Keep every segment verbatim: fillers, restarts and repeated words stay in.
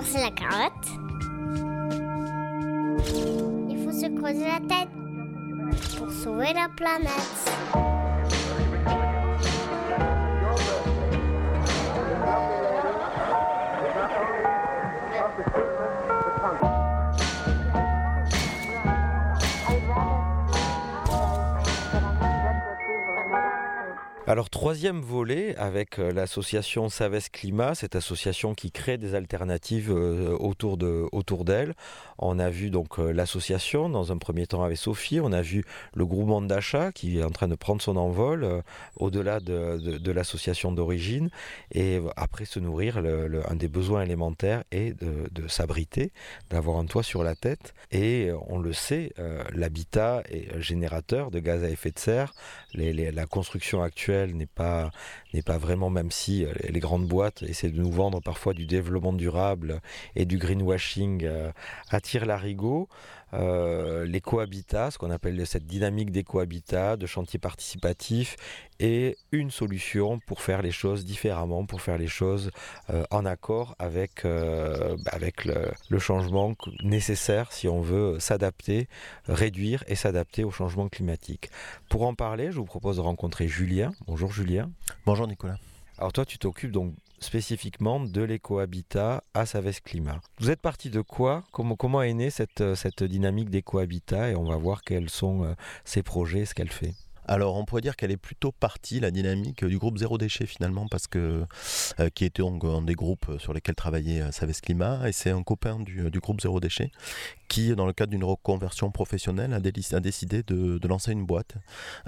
c'est la carotte. Il faut se creuser la tête pour sauver la planète. Alors troisième volet avec l'association Savès Climat, cette association qui crée des alternatives autour de, autour d'elle. On a vu donc l'association dans un premier temps avec Sophie, on a vu le groupement d'achat qui est en train de prendre son envol euh, au-delà de, de, de l'association d'origine et après se nourrir, le, le, un des besoins élémentaires est de, de s'abriter, d'avoir un toit sur la tête et on le sait, euh, l'habitat est générateur de gaz à effet de serre, les, les, la construction actuelle n'est pas, n'est pas vraiment, même si les grandes boîtes essaient de nous vendre parfois du développement durable et du greenwashing euh, attirent l'arigot. Euh, l'écohabitat, ce qu'on appelle cette dynamique d'écohabitat, de chantier participatif, est une solution pour faire les choses différemment, pour faire les choses euh, en accord avec, euh, avec le, le changement nécessaire si on veut s'adapter, réduire et s'adapter au changement climatique. Pour en parler, je vous propose de rencontrer Julien. Bonjour Julien. Bonjour Nicolas. Alors toi, tu t'occupes donc spécifiquement de l'écohabitat à Savès Climat. Vous êtes parti de quoi ? Comment, comment est née cette, cette dynamique d'écohabitat et on va voir quels sont euh, ses projets, ce qu'elle fait. Alors on pourrait dire qu'elle est plutôt partie, la dynamique du groupe Zéro Déchet finalement, parce que euh, qui était un, un des groupes sur lesquels travaillait euh, Savès Climat, et c'est un copain du, du groupe Zéro Déchet qui, dans le cadre d'une reconversion professionnelle, a, déli- a décidé de, de lancer une boîte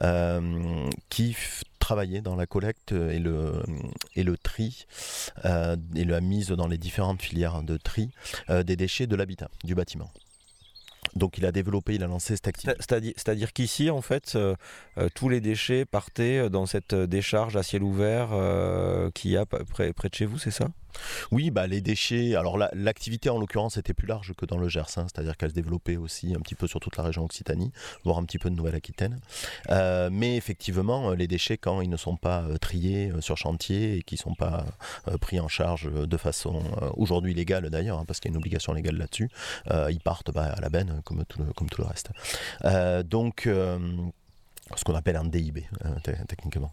euh, qui f- travaillait dans la collecte et le, et le tri euh, et la mise dans les différentes filières de tri euh, des déchets de l'habitat, du bâtiment. Donc il a développé, il a lancé cette activité. C'est-à-dire, c'est-à-dire qu'ici, en fait, euh, euh, tous les déchets partaient dans cette décharge à ciel ouvert euh, qu'il y a près, près de chez vous, c'est ça ? Oui, bah, les déchets, alors la, l'activité en l'occurrence était plus large que dans le Gers, hein, c'est-à-dire qu'elle se développait aussi un petit peu sur toute la région Occitanie, voire un petit peu de Nouvelle-Aquitaine. Euh, mais effectivement, les déchets, quand ils ne sont pas euh, triés euh, sur chantier et qui ne sont pas euh, pris en charge de façon euh, aujourd'hui légale d'ailleurs, hein, parce qu'il y a une obligation légale là-dessus, euh, ils partent bah, à la benne comme tout le, comme tout le reste. Euh, donc... Euh, ce qu'on appelle un D I B euh, t- techniquement.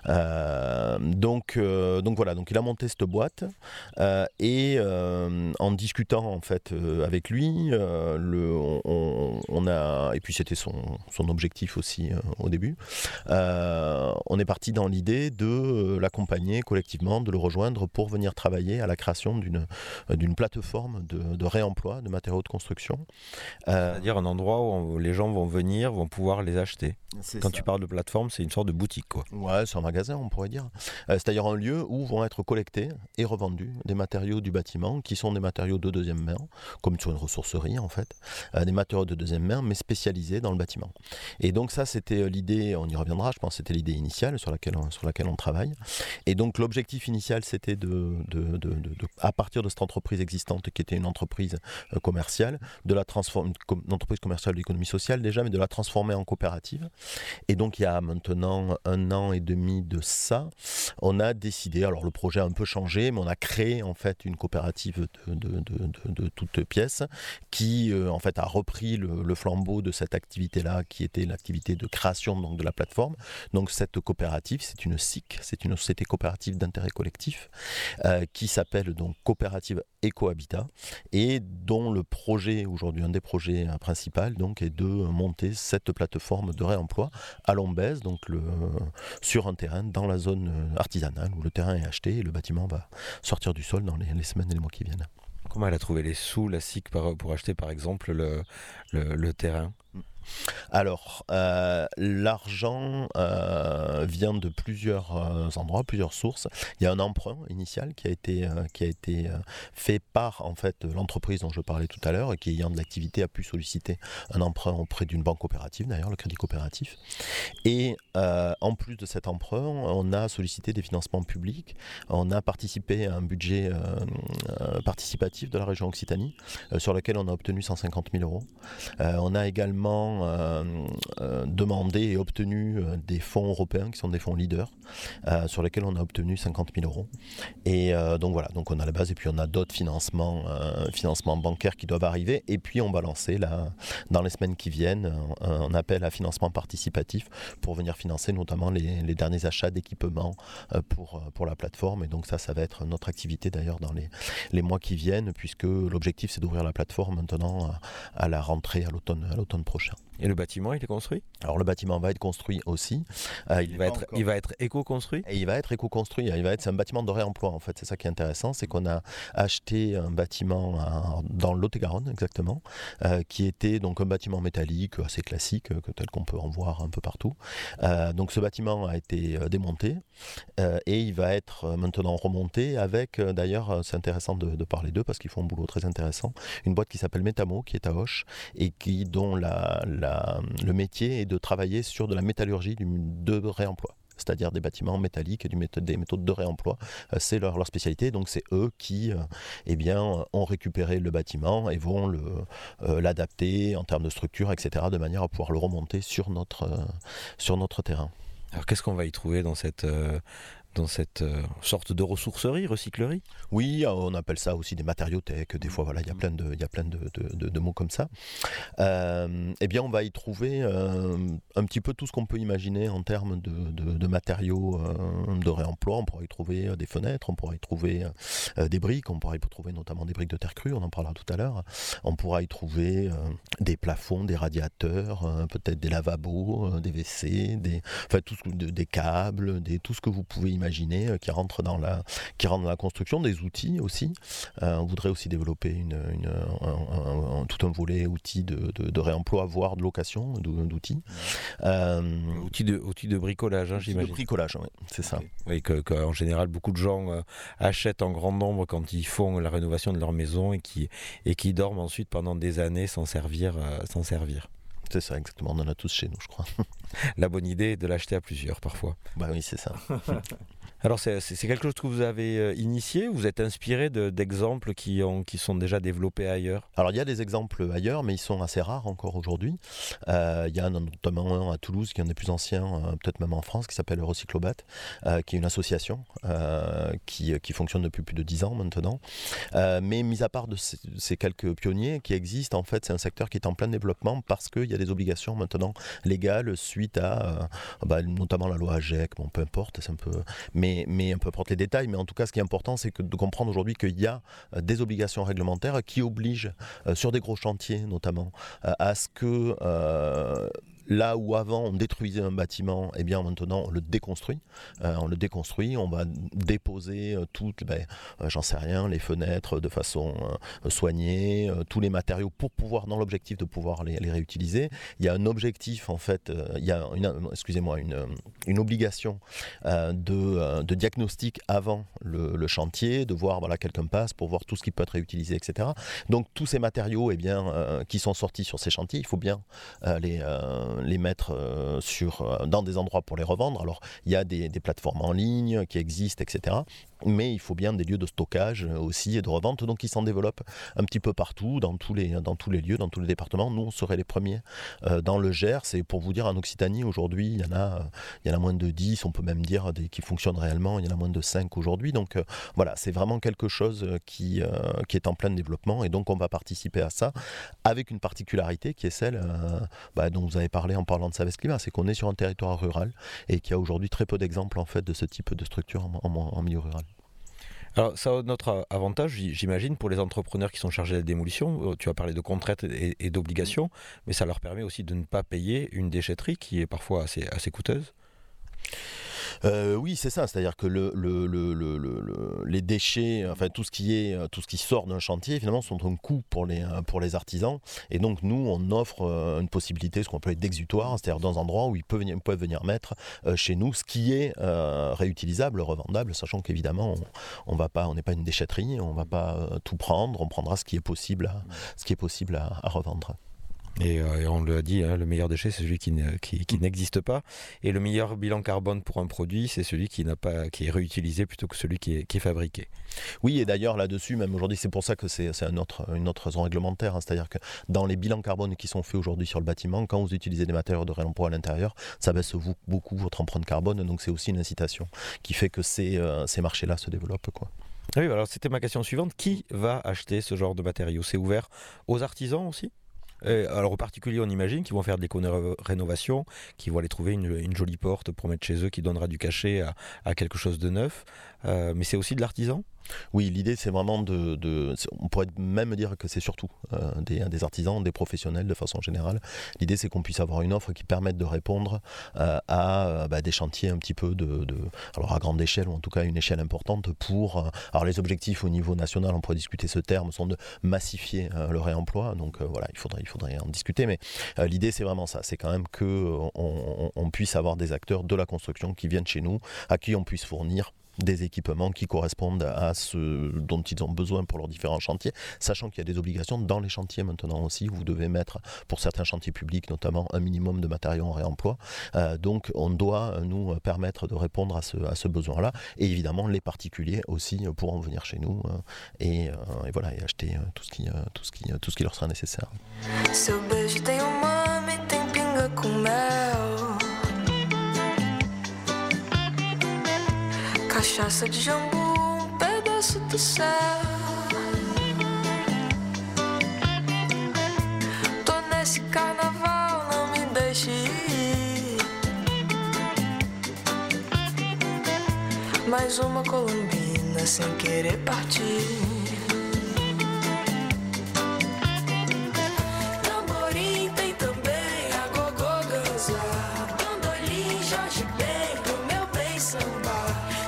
Euh, donc, euh, donc voilà, donc il a monté cette boîte euh, et euh, en discutant en fait euh, avec lui, euh, le, on, on a et puis c'était son, son objectif aussi euh, au début. Euh, on est parti dans l'idée de euh, l'accompagner collectivement, de le rejoindre pour venir travailler à la création d'une d'une plateforme de, de réemploi de matériaux de construction. Euh, C'est-à-dire un endroit où on, les gens vont venir, vont pouvoir les acheter. C'est Quand ça. tu parles de plateforme, c'est une sorte de boutique, quoi. Ouais, c'est un magasin, on pourrait dire. Euh, c'est-à-dire un lieu où vont être collectés et revendus des matériaux du bâtiment, qui sont des matériaux de deuxième main, comme sur une ressourcerie en fait, euh, des matériaux de deuxième main, mais spécialisés dans le bâtiment. Et donc ça, c'était l'idée, on y reviendra, je pense, c'était l'idée initiale sur laquelle on, sur laquelle on travaille. Et donc l'objectif initial, c'était de, de, de, de, de, à partir de cette entreprise existante, qui était une entreprise euh, commerciale, de la transformer, une entreprise commerciale d'économie sociale déjà, mais de la transformer en coopérative. Et donc il y a maintenant un an et demi de ça, on a décidé, alors le projet a un peu changé, mais on a créé en fait une coopérative de, de, de, de, de toutes pièces qui euh, en fait a repris le, le flambeau de cette activité-là, qui était l'activité de création donc, de la plateforme. Donc cette coopérative, c'est une S I C, c'est une société coopérative d'intérêt collectif, euh, qui s'appelle donc Coopérative Écohabitat, et dont le projet, aujourd'hui un des projets euh, principaux, donc, est de monter cette plateforme de réemploi à Lombez, donc le, sur un terrain dans la zone artisanale où le terrain est acheté et le bâtiment va sortir du sol dans les, les semaines et les mois qui viennent. Comment elle a trouvé les sous, la S I C, pour acheter par exemple le, le, le terrain ? Alors, euh, l'argent euh, vient de plusieurs euh, endroits, plusieurs sources. Il y a un emprunt initial qui a été, euh, qui a été euh, fait par en fait, l'entreprise dont je parlais tout à l'heure, et qui, ayant de l'activité, a pu solliciter un emprunt auprès d'une banque coopérative, d'ailleurs, le Crédit Coopératif. Et euh, en plus de cet emprunt, on a sollicité des financements publics. On a participé à un budget euh, euh, participatif de la région Occitanie, euh, sur lequel on a obtenu cent cinquante mille euros. Euh, on a également également euh, euh, demandé et obtenu euh, des fonds européens qui sont des fonds leaders euh, sur lesquels on a obtenu cinquante mille euros. Et euh, donc voilà, donc on a la base et puis on a d'autres financements, euh, financements bancaires qui doivent arriver. Et puis on va lancer là, dans les semaines qui viennent un, un appel à financement participatif pour venir financer notamment les, les derniers achats d'équipements euh, pour, pour la plateforme. Et donc ça, ça va être notre activité d'ailleurs dans les, les mois qui viennent, puisque l'objectif c'est d'ouvrir la plateforme maintenant à, à la rentrée, à l'automne, à l'automne prochain. Et le bâtiment, il est construit ? Alors le bâtiment va être construit aussi. Euh, il, il, va être, encore... il va être éco-construit ? Et il va être éco-construit. Il va être, c'est un bâtiment de réemploi en fait. C'est ça qui est intéressant, c'est qu'on a acheté un bâtiment à, dans le Lot-et-Garonne exactement, euh, qui était donc un bâtiment métallique assez classique, euh, tel qu'on peut en voir un peu partout. Euh, donc ce bâtiment a été euh, démonté euh, et il va être maintenant remonté avec, euh, d'ailleurs c'est intéressant de, de parler d'eux parce qu'ils font un boulot très intéressant, une boîte qui s'appelle Metamo qui est à Auch et qui, dont la, la La, le métier est de travailler sur de la métallurgie du, de réemploi, c'est-à-dire des bâtiments métalliques et du méthode, des méthodes de réemploi. Euh, c'est leur, leur spécialité, donc c'est eux qui euh, eh bien, ont récupéré le bâtiment et vont le, euh, l'adapter en termes de structure, et cetera, de manière à pouvoir le remonter sur notre, euh, sur notre terrain. Alors qu'est-ce qu'on va y trouver dans cette... Euh... dans cette euh, sorte de ressourcerie, recyclerie ? Oui, on appelle ça aussi des matériothèques. Des fois, voilà, il y a plein de, il y a plein de, de, de, de mots comme ça. Euh, eh bien, on va y trouver euh, un petit peu tout ce qu'on peut imaginer en termes de, de, de matériaux euh, de réemploi. On pourra y trouver des fenêtres, on pourra y trouver euh, des briques, on pourra y trouver notamment des briques de terre crue, on en parlera tout à l'heure. On pourra y trouver euh, des plafonds, des radiateurs, euh, peut-être des lavabos, euh, des W C, des, enfin, tout ce, de, des câbles, des, tout ce que vous pouvez imaginer qui rentre dans la, qui rentre dans la construction, des outils aussi. Euh, on voudrait aussi développer une, une, un, un, un, tout un volet outils de, de, de réemploi, voire de location d'outils. Euh, outils, de, outils de bricolage, hein, j'imagine. De bricolage, oui, c'est ça. Okay. Oui, que, que, en général, beaucoup de gens euh, achètent en grand nombre quand ils font la rénovation de leur maison et qui, et qui dorment ensuite pendant des années sans servir. Euh, sans servir. C'est ça, exactement. On en a tous chez nous, je crois. La bonne idée est de l'acheter à plusieurs, parfois. Bah oui, c'est ça. Alors, c'est, c'est quelque chose que vous avez euh, initié ? Vous êtes inspiré de, d'exemples qui, ont, qui sont déjà développés ailleurs ? Alors, il y a des exemples ailleurs, mais ils sont assez rares encore aujourd'hui. Euh, il y a notamment un à Toulouse, qui est un des plus anciens, euh, peut-être même en France, qui s'appelle Recyclobat, euh, qui est une association euh, qui, qui fonctionne depuis plus de dix ans maintenant. Euh, mais mis à part de ces, ces quelques pionniers qui existent, en fait, c'est un secteur qui est en plein développement parce qu'il y a des obligations maintenant légales suite à, euh, bah, notamment la loi AGEC, bon, peu importe, c'est un peu... Mais mais peu importe les détails, mais en tout cas ce qui est important c'est que de comprendre aujourd'hui qu'il y a des obligations réglementaires qui obligent euh, sur des gros chantiers notamment euh, à ce que euh, là où avant on détruisait un bâtiment, eh bien maintenant on le déconstruit. Euh, on le déconstruit, on va déposer euh, toutes, ben, euh, j'en sais rien, les fenêtres de façon euh, soignée, euh, tous les matériaux pour pouvoir, dans l'objectif de pouvoir les, les réutiliser. Il y a un objectif en fait, euh, il y a une, excusez-moi, une, une obligation euh, de, euh, de diagnostic avant le, le chantier, de voir voilà quelqu'un passe pour voir tout ce qui peut être réutilisé, et cetera. Donc tous ces matériaux, eh bien, euh, qui sont sortis sur ces chantiers, il faut bien euh, les euh, les mettre euh, sur, euh, dans des endroits pour les revendre. Alors, il y a des, des plateformes en ligne qui existent, et cetera. Mais il faut bien des lieux de stockage aussi et de revente. Donc, ils s'en développent un petit peu partout, dans tous les, dans tous les lieux, dans tous les départements. Nous, on serait les premiers euh, dans le Gers. Et pour vous dire, en Occitanie, aujourd'hui, il y en a, il y en a moins de dix. On peut même dire des, qui fonctionnent réellement. Il y en a moins de cinq aujourd'hui. Donc, euh, voilà, c'est vraiment quelque chose qui, euh, qui est en plein développement. Et donc, on va participer à ça avec une particularité qui est celle euh, bah, dont vous avez parlé en parlant de Savès Climat, c'est qu'on est sur un territoire rural et qu'il y a aujourd'hui très peu d'exemples en fait de ce type de structure en, en, en milieu rural. Alors ça a notre avantage, j'imagine, pour les entrepreneurs qui sont chargés de la démolition. Tu as parlé de contraintes et, et d'obligations, mais ça leur permet aussi de ne pas payer une déchetterie qui est parfois assez, assez coûteuse. Euh, oui, c'est ça. C'est-à-dire que le, le, le, le, le, les déchets, enfin tout ce qui est, tout ce qui sort d'un chantier, finalement, sont un coût pour les pour les artisans. Et donc nous, on offre une possibilité, ce qu'on appelle d'exutoire, c'est-à-dire dans un endroit où ils peuvent venir, peuvent venir mettre euh, chez nous ce qui est euh, réutilisable, revendable, sachant qu'évidemment, on, on va pas, on n'est pas une déchetterie, on va pas euh, tout prendre, on prendra ce qui est possible, à, ce qui est possible à, à revendre. Et, euh, et on l'a dit, hein, le meilleur déchet, c'est celui qui, ne, qui, qui n'existe pas. Et le meilleur bilan carbone pour un produit, c'est celui qui, n'a pas, qui est réutilisé plutôt que celui qui est, qui est fabriqué. Oui, et d'ailleurs là-dessus, même aujourd'hui, c'est pour ça que c'est, c'est un autre, une autre raison réglementaire. Hein, c'est-à-dire que dans les bilans carbone qui sont faits aujourd'hui sur le bâtiment, quand vous utilisez des matériaux de réemploi à l'intérieur, ça baisse vous, beaucoup votre empreinte carbone. Donc c'est aussi une incitation qui fait que ces, euh, ces marchés-là se développent, quoi. Ah oui, alors c'était ma question suivante. Qui va acheter ce genre de matériaux ? C'est ouvert aux artisans aussi ? Et alors aux particuliers, on imagine qu'ils vont faire de l'éco-rénovation, qu'ils vont aller trouver une, une jolie porte pour mettre chez eux qui donnera du cachet à, à quelque chose de neuf. Euh, mais c'est aussi de l'artisan ? Oui, l'idée c'est vraiment de, de... On pourrait même dire que c'est surtout euh, des, des artisans, des professionnels de façon générale. L'idée c'est qu'on puisse avoir une offre qui permette de répondre euh, à bah, des chantiers un petit peu de, de... Alors à grande échelle, ou en tout cas à une échelle importante pour... Euh, alors les objectifs au niveau national, on pourrait discuter ce terme, sont de massifier euh, le réemploi. Donc euh, voilà, il faudrait, il faudrait en discuter. Mais euh, l'idée c'est vraiment ça, c'est quand même qu'on on, on puisse avoir des acteurs de la construction qui viennent chez nous, à qui on puisse fournir des équipements qui correspondent à ce dont ils ont besoin pour leurs différents chantiers, sachant qu'il y a des obligations dans les chantiers maintenant aussi. Vous devez mettre, pour certains chantiers publics notamment, un minimum de matériaux en réemploi. Euh, donc on doit nous permettre de répondre à ce, à ce besoin-là. Et évidemment, les particuliers aussi pourront venir chez nous euh, et, euh, et, voilà, et acheter tout ce, qui, tout, ce qui, tout ce qui leur sera nécessaire. Seu beijo tem umami, tem pinga com mel. Cachaça de jambu, um pedaço do céu. Tô nesse carnaval, não me deixe ir. Mais uma colombina sem querer partir. Tamborim tem também a gogô ganza. Bandolim, Jorge Ben, pro meu bem sambar.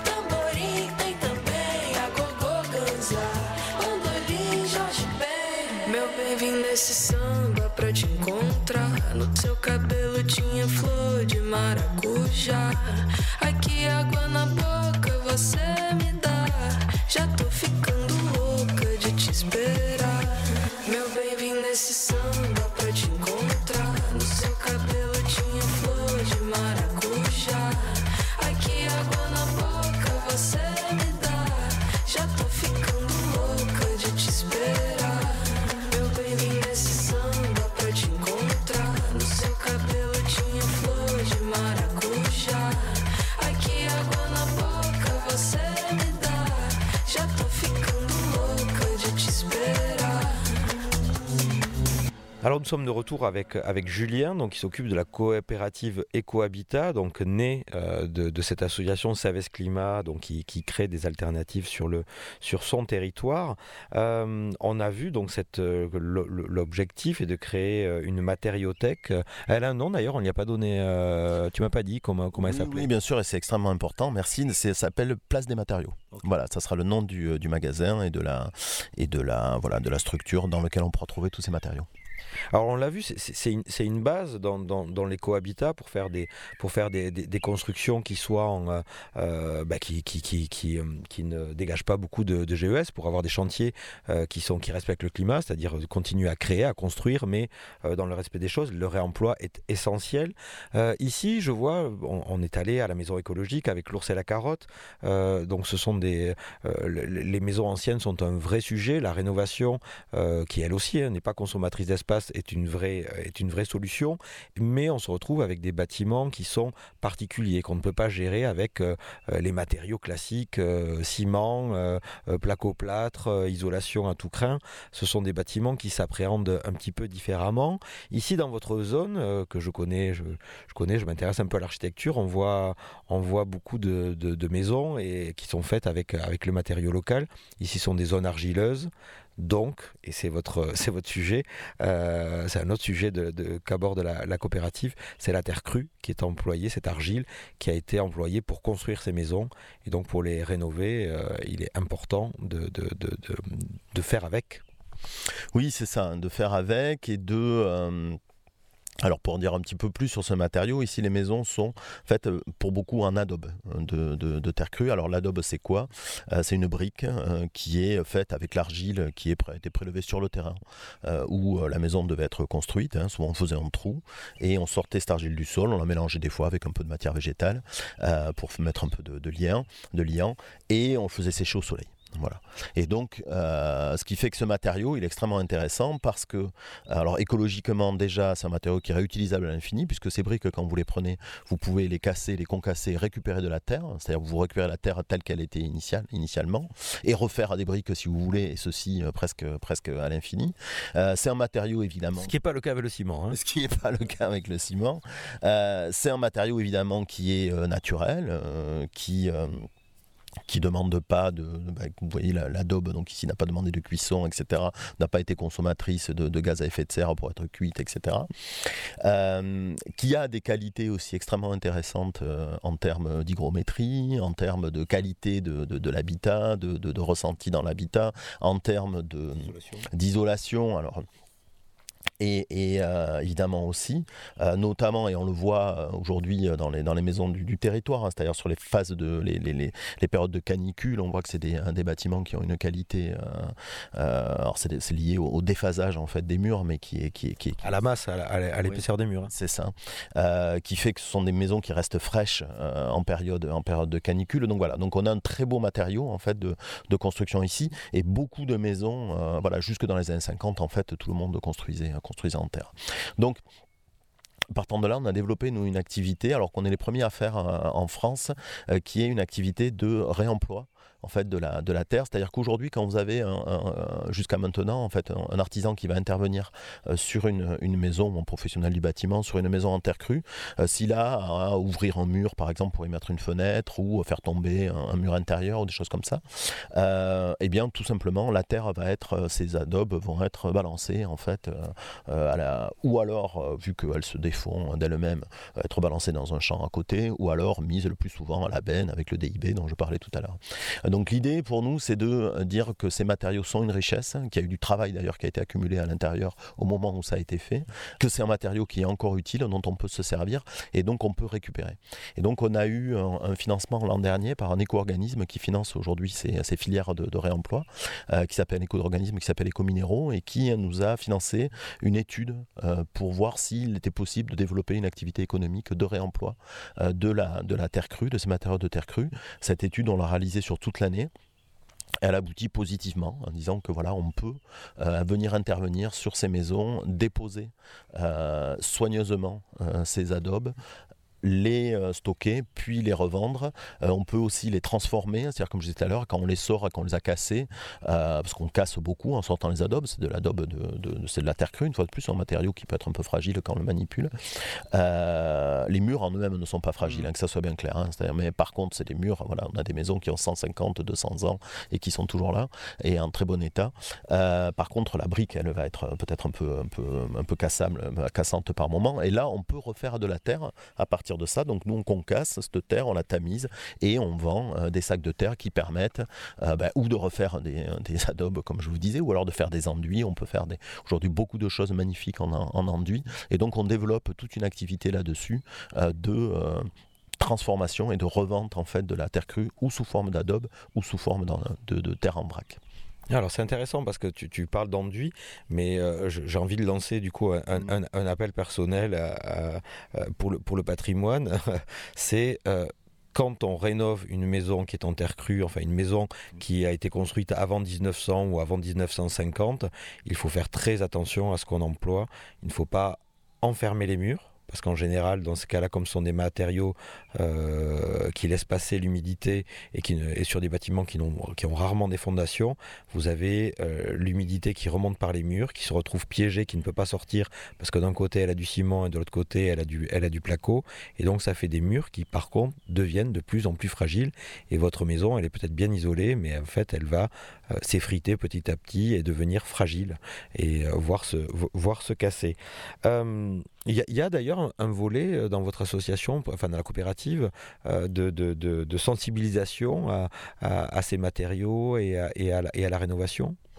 Vim nesse samba pra te encontrar. No seu cabelo tinha flor de maracujá. Aqui água na boca você me dá. Já tô ficando louca de te esperar. Meu bem, vim nesse samba pra te encontrar. No seu cabelo tinha flor de maracujá. Aqui água na boca você me dá. Já tô ficando louca de te esperar. Alors nous sommes de retour avec, avec Julien, donc, qui s'occupe de la coopérative Ecohabitat, donc née euh, de, de cette association Savès Climat, donc, qui, qui crée des alternatives sur, le, sur son territoire. Euh, on a vu donc cette, euh, l'objectif est de créer une matériothèque. Elle a un nom d'ailleurs, on ne lui a pas donné, euh, tu ne m'as pas dit comment, comment elle oui, s'appelait. Oui, bien sûr, et c'est extrêmement important, merci. C'est, ça s'appelle Place des Matériaux. Okay. Voilà, ça sera le nom du, du magasin et, de la, et de, la, voilà, de la structure dans laquelle on pourra trouver tous ces matériaux. Alors on l'a vu, c'est, c'est, une, c'est une base dans, dans, dans l'écohabitat pour faire des, pour faire des, des, des constructions qui soient en, euh, bah, qui, qui, qui, qui, qui ne dégagent pas beaucoup de, de G E S, pour avoir des chantiers euh, qui, sont, qui respectent le climat, c'est-à-dire continuer à créer, à construire, mais euh, dans le respect des choses. Le réemploi est essentiel. Euh, ici, je vois, on, on est allé à la maison écologique avec l'ours et la carotte. Euh, donc ce sont des, euh, les maisons anciennes sont un vrai sujet. La rénovation, euh, qui elle aussi hein, n'est pas consommatrice d'espace, est une vraie est une vraie solution, mais on se retrouve avec des bâtiments qui sont particuliers, qu'on ne peut pas gérer avec euh, les matériaux classiques, euh, ciment, euh, placo-plâtre, euh, isolation à tout crin. Ce sont des bâtiments qui s'appréhendent un petit peu différemment. Ici, dans votre zone, euh, que je connais, je, je connais, je m'intéresse un peu à l'architecture, on voit, on voit beaucoup de, de, de maisons et, qui sont faites avec, avec le matériau local. Ici, ce sont des zones argileuses. Donc, et c'est votre, c'est votre sujet, euh, c'est un autre sujet de, de, qu'aborde la, la coopérative, c'est la terre crue qui est employée, cette argile qui a été employée pour construire ces maisons. Et donc pour les rénover, euh, il est important de, de, de, de, de faire avec. Oui, c'est ça, de faire avec et de... Euh... Alors pour en dire un petit peu plus sur ce matériau, ici les maisons sont faites pour beaucoup en adobe de, de, de terre crue. Alors l'adobe c'est quoi ? euh, C'est une brique euh, qui est faite avec l'argile qui est été prélevée sur le terrain euh, où euh, la maison devait être construite. Hein. Souvent on faisait un trou et on sortait cette argile du sol, on la mélangeait des fois avec un peu de matière végétale euh, pour mettre un peu de, de liant, de liant et on faisait sécher au soleil. Voilà. Et donc, euh, ce qui fait que ce matériau, il est extrêmement intéressant parce que, alors écologiquement déjà, c'est un matériau qui est réutilisable à l'infini puisque ces briques, quand vous les prenez, vous pouvez les casser, les concasser, récupérer de la terre, c'est-à-dire vous récupérez la terre telle qu'elle était initiale, initialement, et refaire à des briques si vous voulez, et ceci euh, presque, presque à l'infini. Euh, c'est un matériau évidemment. Ce qui n'est pas le cas avec le ciment. Hein. Ce qui n'est pas le cas avec le ciment. Euh, c'est un matériau évidemment qui est euh, naturel, euh, qui euh, qui ne demande pas de, bah, vous voyez l'adobe, donc ici n'a pas demandé de cuisson, et cetera, n'a pas été consommatrice de, de gaz à effet de serre pour être cuite, et cetera. Euh, qui a des qualités aussi extrêmement intéressantes euh, en termes d'hygrométrie, en termes de qualité de, de, de l'habitat, de, de, de ressenti dans l'habitat, en termes de, d'isolation. Alors, Et, et euh, évidemment aussi, euh, notamment, et on le voit aujourd'hui dans les, dans les maisons du, du territoire, hein, c'est-à-dire sur les phases de les, les, les, les périodes de canicule, on voit que c'est des, des bâtiments qui ont une qualité, euh, euh, alors c'est, c'est lié au, au déphasage en fait des murs, mais qui est qui est, qui est, qui à la masse, à, la, à l'épaisseur oui, des murs. Hein. C'est ça, euh, qui fait que ce sont des maisons qui restent fraîches euh, en période en période de canicule. Donc voilà, donc on a un très beau matériau en fait de, de construction ici, et beaucoup de maisons, euh, voilà, jusque dans les années cinquante en fait, tout le monde construisait. construisant en terre. Donc, partant de là, on a développé nous une activité, alors qu'on est les premiers à faire euh, en France, euh, qui est une activité de réemploi en fait de la de la terre, c'est-à-dire qu'aujourd'hui quand vous avez un, un, jusqu'à maintenant en fait un, un artisan qui va intervenir euh, sur une, une maison, ou un professionnel du bâtiment sur une maison en terre crue, euh, s'il a à ouvrir un mur par exemple pour y mettre une fenêtre ou faire tomber un, un mur intérieur ou des choses comme ça, euh, et bien tout simplement la terre va être, ces adobes vont être balancés en fait euh, à la, ou alors euh, vu qu'elles se défont d'elles-mêmes, être balancées dans un champ à côté, ou alors mises le plus souvent à la benne avec le D I B dont je parlais tout à l'heure. Donc l'idée pour nous, c'est de dire que ces matériaux sont une richesse, qu'il y a eu du travail d'ailleurs qui a été accumulé à l'intérieur au moment où ça a été fait, que c'est un matériau qui est encore utile, dont on peut se servir et donc on peut récupérer. Et donc on a eu un, un financement l'an dernier par un éco-organisme qui finance aujourd'hui ces, ces filières de, de réemploi, euh, qui s'appelle éco-organisme, qui s'appelle Éco-Minéraux, et qui nous a financé une étude euh, pour voir s'il était possible de développer une activité économique de réemploi euh, de, la, de la terre crue, de ces matériaux de terre crue. Cette étude, on l'a réalisée sur toute l'année. Elle aboutit positivement en disant que voilà, on peut euh, venir intervenir sur ces maisons, déposer euh, soigneusement euh, ces adobes, les euh, stocker, puis les revendre. Euh, on peut aussi les transformer, c'est-à-dire comme je disais tout à l'heure, quand on les sort et qu'on les a cassés, euh, parce qu'on casse beaucoup en sortant les adobes, c'est de l'adobe, de, de, de, c'est de la terre crue, une fois de plus, un matériau qui peut être un peu fragile quand on le manipule. Euh, les murs en eux-mêmes ne sont pas fragiles, hein, que ça soit bien clair, hein, c'est-à-dire, mais par contre, c'est des murs, voilà, on a des maisons qui ont cent cinquante, deux cents ans et qui sont toujours là, et en très bon état. Euh, par contre, la brique, elle va être peut-être un peu, un peu, un peu cassable, cassante par moment, et là, on peut refaire de la terre à partir de ça. Donc nous on concasse cette terre, on la tamise et on vend euh, des sacs de terre qui permettent euh, bah, ou de refaire des, des adobes comme je vous disais, ou alors de faire des enduits. On peut faire des, aujourd'hui beaucoup de choses magnifiques en, en enduits, et donc on développe toute une activité là-dessus euh, de euh, transformation et de revente en fait de la terre crue, ou sous forme d'adobe ou sous forme de, de terre en vrac. Alors c'est intéressant parce que tu, tu parles d'enduit, mais euh, j'ai envie de lancer du coup un, un, un appel personnel à, à, pour, le, pour le patrimoine. C'est euh, quand on rénove une maison qui est en terre crue, enfin une maison qui a été construite avant dix-neuf cents ou avant dix-neuf cent cinquante, il faut faire très attention à ce qu'on emploie. Il ne faut pas enfermer les murs. Parce qu'en général, dans ce cas-là, comme ce sont des matériaux euh, qui laissent passer l'humidité et, qui, et sur des bâtiments qui, n'ont, qui ont rarement des fondations, vous avez euh, l'humidité qui remonte par les murs, qui se retrouve piégée, qui ne peut pas sortir parce que d'un côté elle a du ciment et de l'autre côté elle a du, elle a du placo. Et donc ça fait des murs qui par contre deviennent de plus en plus fragiles. Et votre maison, elle est peut-être bien isolée, mais en fait elle va euh, s'effriter petit à petit et devenir fragile et euh, voir, se, voir se casser. Euh, Il y, a, il y a d'ailleurs un, un volet dans votre association, enfin dans la coopérative, euh, de, de, de, de sensibilisation à, à, à ces matériaux et à, et, à la, et à la rénovation.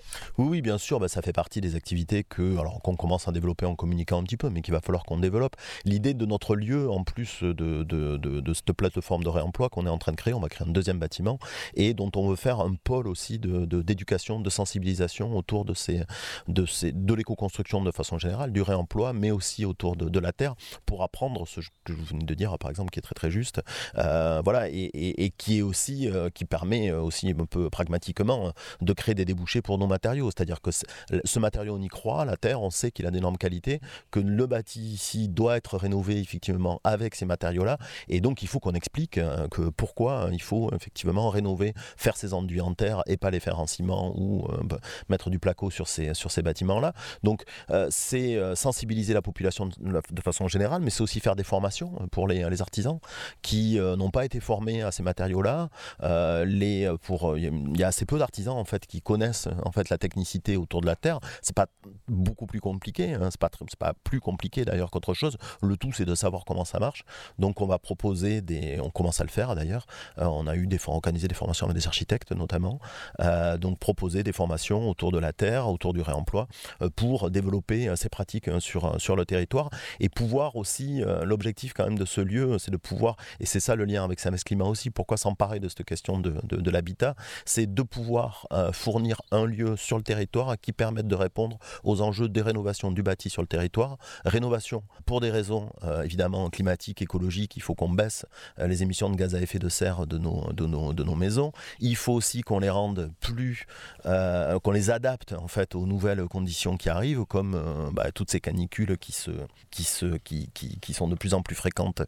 Oui, oui, bien sûr, bah, ça fait partie des activités que, alors, qu'on commence à développer en communiquant un petit peu, mais qu'il va falloir qu'on développe. L'idée de notre lieu, en plus de, de, de, de cette plateforme de réemploi qu'on est en train de créer, on va créer un deuxième bâtiment, et dont on veut faire un pôle aussi de, de, d'éducation, de sensibilisation autour de, ces, de, ces, de l'éco-construction de façon générale, du réemploi, mais aussi autour de, de la terre, pour apprendre ce que je venais de dire, par exemple, qui est très très juste, euh, voilà, et, et, et qui est aussi, euh, qui permet aussi un peu pragmatiquement de créer des débouchés pour nos matériaux. C'est-à-dire que ce matériau, on y croit, la terre, on sait qu'il a d'énormes qualités, que le bâti ici doit être rénové effectivement avec ces matériaux-là, et donc il faut qu'on explique que pourquoi il faut effectivement rénover, faire ces enduits en terre et pas les faire en ciment ou euh, mettre du placo sur ces, sur ces bâtiments-là. Donc euh, c'est euh, sensibiliser la population de, de façon générale, mais c'est aussi faire des formations pour les, les artisans qui euh, n'ont pas été formés à ces matériaux-là. Euh, les, pour, il y a assez peu d'artisans en fait qui connaissent en fait la technicité autour de la terre. C'est pas beaucoup plus compliqué, hein. c'est pas c'est pas plus compliqué d'ailleurs qu'autre chose. Le tout c'est de savoir comment ça marche. Donc on va proposer des, on commence à le faire d'ailleurs. Euh, on a eu des organisé des formations avec des architectes notamment. Euh, donc proposer des formations autour de la terre, autour du réemploi, euh, pour développer euh, ces pratiques euh, sur sur le territoire et pouvoir aussi euh, l'objectif quand même de ce lieu, c'est de pouvoir, et c'est ça le lien avec Saves Climat aussi. Pourquoi s'emparer de cette question de de, de l'habitat, c'est de pouvoir euh, fournir un lieu sur le territoire qui permette de répondre aux enjeux des rénovations du bâti sur le territoire. Rénovation pour des raisons euh, évidemment climatiques, écologiques, il faut qu'on baisse euh, les émissions de gaz à effet de serre de nos, de nos, de nos maisons. Il faut aussi qu'on les rende plus, euh, qu'on les adapte en fait aux nouvelles conditions qui arrivent, comme euh, bah, toutes ces canicules qui, se, qui, se, qui, qui, qui sont de plus en plus fréquentes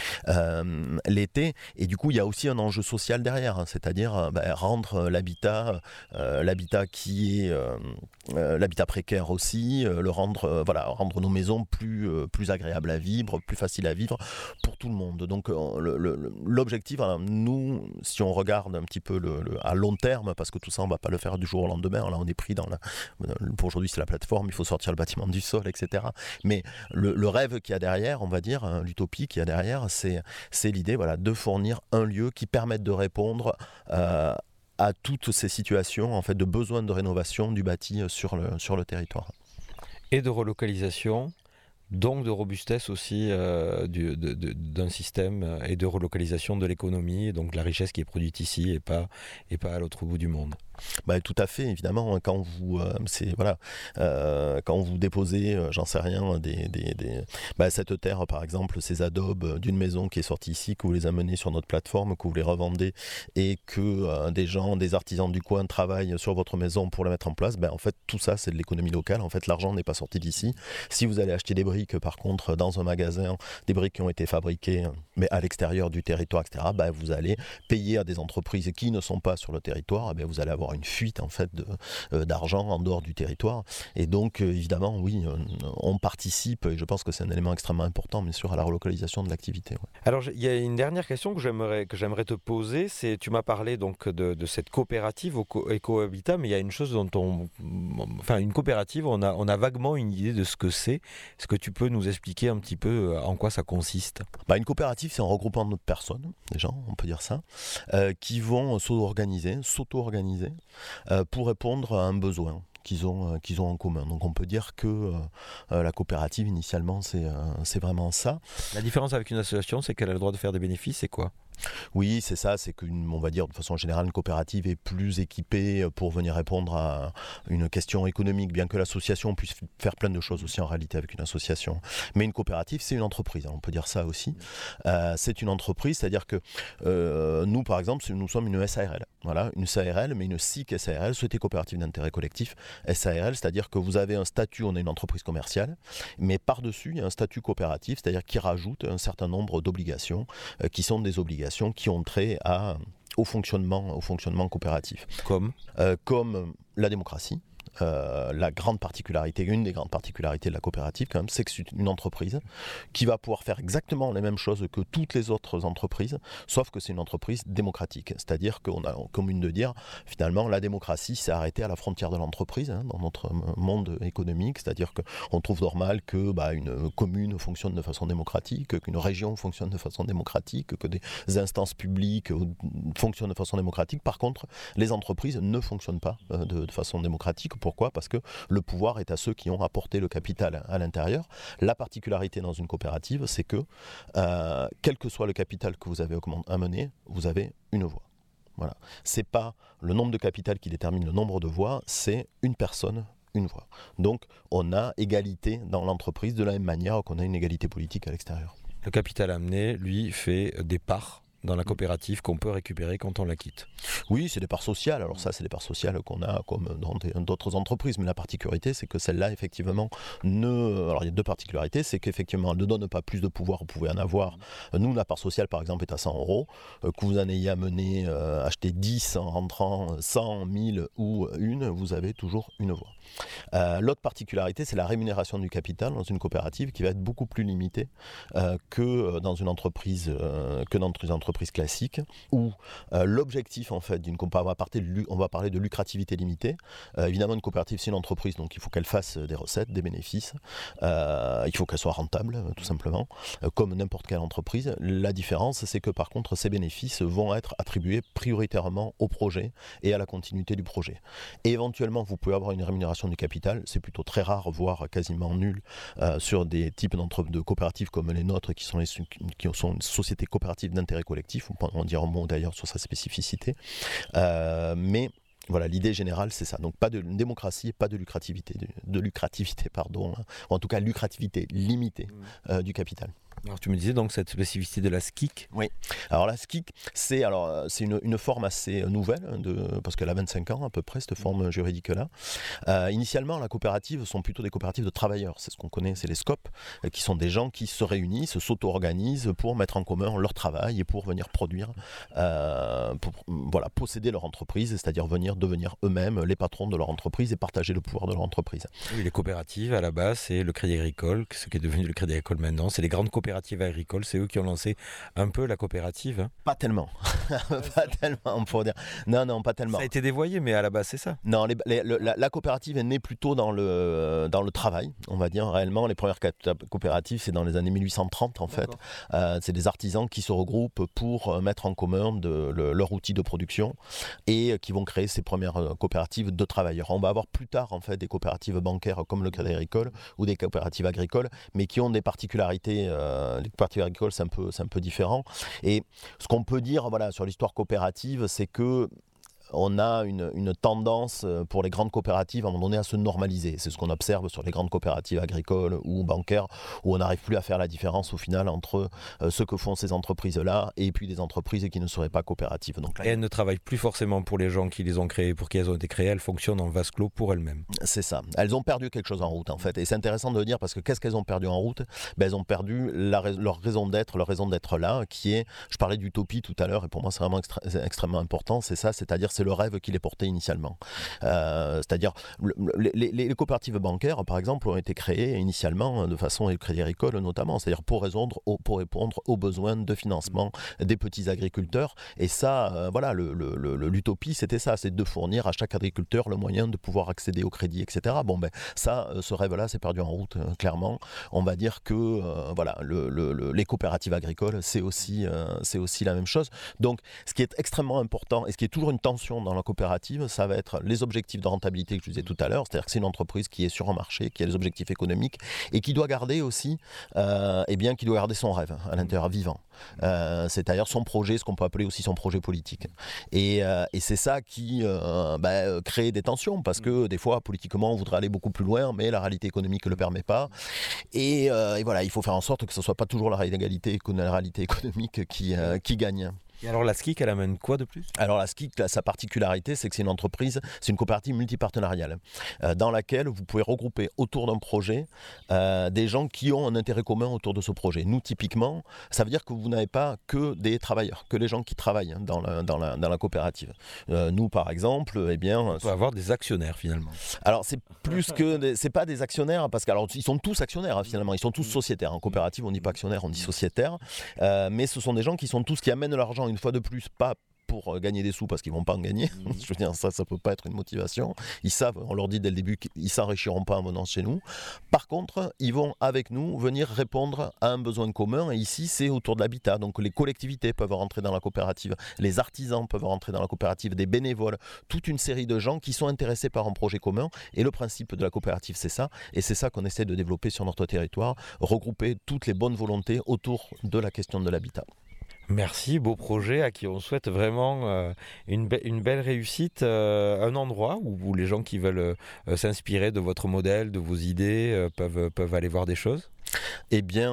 euh, l'été. Et du coup, il y a aussi un enjeu social derrière, hein, c'est-à-dire bah, rendre l'habitat, euh, l'habitat qui est euh, euh, l'habitat précaire aussi, euh, le rendre, euh, voilà, rendre nos maisons plus, euh, plus agréables à vivre, plus faciles à vivre pour tout le monde. Donc euh, le, le, l'objectif, alors, nous, si on regarde un petit peu le, le, à long terme, parce que tout ça, on ne va pas le faire du jour au lendemain, là on est pris dans la... Pour aujourd'hui, c'est la plateforme, il faut sortir le bâtiment du sol, et cetera. Mais le, le rêve qu'il y a derrière, on va dire, hein, l'utopie qu'il y a derrière, c'est, c'est l'idée voilà, de fournir un lieu qui permette de répondre euh, à toutes ces situations en fait, de besoin de rénovation du bâti sur le, sur le territoire. Et de relocalisation, donc de robustesse aussi euh, du, de, de, d'un système et de relocalisation de l'économie, donc de la richesse qui est produite ici et pas, et pas à l'autre bout du monde. Bah, tout à fait, évidemment, quand vous, euh, c'est, voilà, euh, quand vous déposez, euh, j'en sais rien, des, des, des, bah, cette terre, par exemple, ces adobes d'une maison qui est sortie ici, que vous les amenez sur notre plateforme, que vous les revendez et que euh, des gens, des artisans du coin travaillent sur votre maison pour la mettre en place, bah, en fait, tout ça, c'est de l'économie locale. En fait, l'argent n'est pas sorti d'ici. Si vous allez acheter des briques, par contre, dans un magasin, des briques qui ont été fabriquées, mais à l'extérieur du territoire, et cetera, bah, vous allez payer à des entreprises qui ne sont pas sur le territoire, bah, vous allez avoir une fuite en fait de, euh, d'argent en dehors du territoire et donc euh, évidemment oui euh, on participe et je pense que c'est un élément extrêmement important bien sûr à la relocalisation de l'activité. Ouais. Alors il y a une dernière question que j'aimerais, que j'aimerais te poser, c'est tu m'as parlé donc de, de cette coopérative Ecohabitat, mais il y a une chose dont on, enfin une coopérative, on a, on a vaguement une idée de ce que c'est. Est-ce que tu peux nous expliquer un petit peu en quoi ça consiste? Bah, une coopérative, c'est un regroupement de personnes, des gens, on peut dire ça, euh, qui vont s'auto-organiser, s'auto-organiser euh, pour répondre à un besoin qu'ils ont, euh, qu'ils ont en commun. Donc on peut dire que euh, la coopérative, initialement, c'est, euh, c'est vraiment ça. La différence avec une association, c'est qu'elle a le droit de faire des bénéfices, c'est quoi ? Oui, c'est ça, c'est qu'on va dire de façon générale, une coopérative est plus équipée pour venir répondre à une question économique, bien que l'association puisse faire plein de choses aussi en réalité avec une association. Mais une coopérative, c'est une entreprise, on peut dire ça aussi. Euh, c'est une entreprise, c'est-à-dire que euh, nous, par exemple, nous sommes une S A R L. Voilà, une S A R L, mais une S I C S A R L, Société coopérative d'intérêt collectif, S A R L, c'est-à-dire que vous avez un statut, on est une entreprise commerciale, mais par-dessus, il y a un statut coopératif, c'est-à-dire qui rajoute un certain nombre d'obligations, euh, qui sont des obligations qui ont trait à, au, fonctionnement, au fonctionnement coopératif. Comme euh, Comme la démocratie. euh, la grande particularité, une des grandes particularités de la coopérative quand même, c'est que c'est une entreprise qui va pouvoir faire exactement les mêmes choses que toutes les autres entreprises, sauf que c'est une entreprise démocratique. C'est-à-dire qu'on a commune de dire, finalement, la démocratie s'est arrêtée à la frontière de l'entreprise, hein, dans notre monde économique, c'est-à-dire qu'on trouve normal que bah, une commune fonctionne de façon démocratique, qu'une région fonctionne de façon démocratique, que des instances publiques fonctionnent de façon démocratique. Par contre, les entreprises ne fonctionnent pas de, de façon démocratique. Pourquoi ? Parce que le pouvoir est à ceux qui ont apporté le capital à l'intérieur. La particularité dans une coopérative, c'est que euh, quel que soit le capital que vous avez amené, vous avez une voix. Voilà. C'est pas le nombre de capital qui détermine le nombre de voix, c'est une personne, une voix. Donc on a égalité dans l'entreprise de la même manière qu'on a une égalité politique à l'extérieur. Le capital amené, lui, fait des parts dans la coopérative qu'on peut récupérer quand on la quitte. Oui, c'est des parts sociales. Alors ça, c'est des parts sociales qu'on a comme dans des, d'autres entreprises. Mais la particularité, c'est que celle-là, effectivement, ne... Alors il y a deux particularités. C'est qu'effectivement, elle ne donne pas plus de pouvoir. Vous pouvez en avoir. Nous, la part sociale, par exemple, est à cent euros. Que vous en ayez amené, euh, acheter dix en rentrant, cent, mille ou une, vous avez toujours une voix. Euh, l'autre particularité, c'est la rémunération du capital dans une coopérative qui va être beaucoup plus limitée euh, que dans une entreprise, euh, que dans une entreprise classique, où euh, l'objectif en fait d'une coopérative, on va parler de, on va parler de lucrativité limitée. Euh, évidemment, une coopérative, c'est une entreprise, donc il faut qu'elle fasse des recettes, des bénéfices. Euh, il faut qu'elle soit rentable, tout simplement, euh, comme n'importe quelle entreprise. La différence, c'est que par contre, ces bénéfices vont être attribués prioritairement au projet et à la continuité du projet. Et éventuellement, vous pouvez avoir une rémunération du capital, c'est plutôt très rare, voire quasiment nul, euh, sur des types de coopératives comme les nôtres, qui sont, les, qui sont une société coopérative d'intérêt collectif, on peut en dire un mot d'ailleurs sur sa spécificité, euh, mais voilà, l'idée générale, c'est ça. Donc pas de démocratie, pas de lucrativité, de, de lucrativité, pardon, hein, ou en tout cas lucrativité limitée euh, du capital. Alors tu me disais donc cette spécificité de la S C I C. Oui. Alors la S C I C, c'est alors c'est une, une forme assez nouvelle de, parce qu'elle a vingt-cinq ans à peu près cette forme juridique là. Euh, initialement, la coopérative sont plutôt des coopératives de travailleurs. C'est ce qu'on connaît, c'est les S C O P, qui sont des gens qui se réunissent, s'auto-organisent pour mettre en commun leur travail et pour venir produire, euh, pour voilà posséder leur entreprise, c'est-à-dire venir devenir eux-mêmes les patrons de leur entreprise et partager le pouvoir de leur entreprise. Oui, les coopératives à la base, c'est le Crédit Agricole, ce qui est devenu le Crédit Agricole maintenant, c'est les grandes coopératives agricoles, c'est eux qui ont lancé un peu la coopérative. Hein. Pas tellement, pas tellement, on pourrait dire. Non, non, pas tellement. Ça a été dévoyé, mais à la base, c'est ça. Non, les, les, le, la, la coopérative est née plutôt dans le, dans le travail, on va dire. Réellement, les premières coopératives, c'est dans les années mille huit cent trente, en fait. Euh, c'est des artisans qui se regroupent pour mettre en commun de, le, leur outil de production et qui vont créer ces premières coopératives de travailleurs. On va avoir plus tard, en fait, des coopératives bancaires comme le Crédit Agricole ou des coopératives agricoles, mais qui ont des particularités. Euh, les coopératives agricoles, c'est un peu, c'est un peu différent. Et ce qu'on peut dire, voilà, sur l'histoire coopérative, c'est que on a une, une tendance pour les grandes coopératives à un moment donné à se normaliser. C'est ce qu'on observe sur les grandes coopératives agricoles ou bancaires, où on n'arrive plus à faire la différence au final entre euh, ce que font ces entreprises-là et puis des entreprises qui ne seraient pas coopératives. Donc là, et elles ne travaillent plus forcément pour les gens qui les ont créées, pour qui elles ont été créées, elles fonctionnent en vase clos pour elles-mêmes. C'est ça. Elles ont perdu quelque chose en route en fait. Et c'est intéressant de le dire parce que qu'est-ce qu'elles ont perdu en route ? Ben, elles ont perdu la, leur raison d'être, leur raison d'être là, qui est, je parlais d'utopie tout à l'heure, et pour moi c'est vraiment extra, c'est extrêmement important, c'est ça, c'est-à-dire c'est le rêve qui les portait initialement. Euh, c'est-à-dire, le, les, les, les coopératives bancaires, par exemple, ont été créées initialement de façon, et le Crédit Agricole notamment, c'est-à-dire pour, résoudre, pour répondre aux besoins de financement des petits agriculteurs. Et ça, euh, voilà, le, le, le, l'utopie, c'était ça, c'est de fournir à chaque agriculteur le moyen de pouvoir accéder au crédit, et cetera. Bon, ben, ça, ce rêve-là, c'est perdu en route, euh, clairement. On va dire que, euh, voilà, le, le, le, les coopératives agricoles, c'est aussi, euh, c'est aussi la même chose. Donc, ce qui est extrêmement important, et ce qui est toujours une tension dans la coopérative, ça va être les objectifs de rentabilité que je disais tout à l'heure, c'est-à-dire que c'est une entreprise qui est sur un marché, qui a des objectifs économiques et qui doit garder aussi, euh, eh bien, qui doit garder son rêve à l'intérieur vivant. Euh, c'est-à-dire son projet, ce qu'on peut appeler aussi son projet politique. Et, euh, et c'est ça qui euh, bah, crée des tensions, parce que des fois, politiquement, on voudrait aller beaucoup plus loin, mais la réalité économique ne le permet pas. Et, euh, et voilà, il faut faire en sorte que ce ne soit pas toujours la réalité, la réalité économique qui, euh, qui gagne. Et alors la S C I C, elle amène quoi de plus ? Alors la S C I C, sa particularité, c'est que c'est une entreprise, c'est une coopérative multipartenariale euh, dans laquelle vous pouvez regrouper autour d'un projet euh, des gens qui ont un intérêt commun autour de ce projet. Nous, typiquement, ça veut dire que vous n'avez pas que des travailleurs, que les gens qui travaillent dans la, dans la, dans la coopérative. Euh, nous, par exemple, eh bien... On peut avoir des actionnaires finalement. Alors c'est plus que... Des, c'est pas des actionnaires, parce qu'ils sont tous actionnaires hein, finalement, ils sont tous sociétaires. En coopérative, on ne dit pas actionnaire, on dit sociétaire. Euh, mais ce sont des gens qui sont tous qui amènent l'argent une fois de plus, pas pour gagner des sous parce qu'ils ne vont pas en gagner. Mmh. Je veux dire, ça, ça ne peut pas être une motivation. Ils savent, on leur dit dès le début qu'ils ne s'enrichiront pas en venant chez nous. Par contre, ils vont avec nous venir répondre à un besoin commun. Et ici, c'est autour de l'habitat. Donc les collectivités peuvent rentrer dans la coopérative, les artisans peuvent rentrer dans la coopérative, des bénévoles, toute une série de gens qui sont intéressés par un projet commun. Et le principe de la coopérative, c'est ça. Et c'est ça qu'on essaie de développer sur notre territoire, regrouper toutes les bonnes volontés autour de la question de l'habitat. Merci, beau projet à qui on souhaite vraiment euh, une, be- une belle réussite, euh, un endroit où, où les gens qui veulent euh, s'inspirer de votre modèle, de vos idées, euh, peuvent, peuvent aller voir des choses. Eh bien,